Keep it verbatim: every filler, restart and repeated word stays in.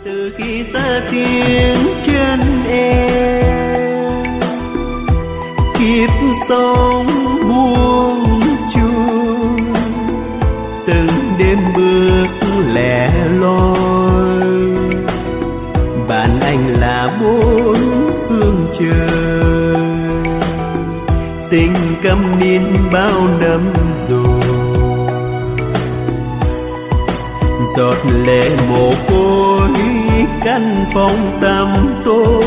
Từ khi xa tiếng chân em, kiếp sống buông chuông, từng đêm bước lẻ loi. Bạn anh là bốn phương trời, tình câm nín bao năm rồi. Giọt lệ mồ côi căn phòng tăm tối,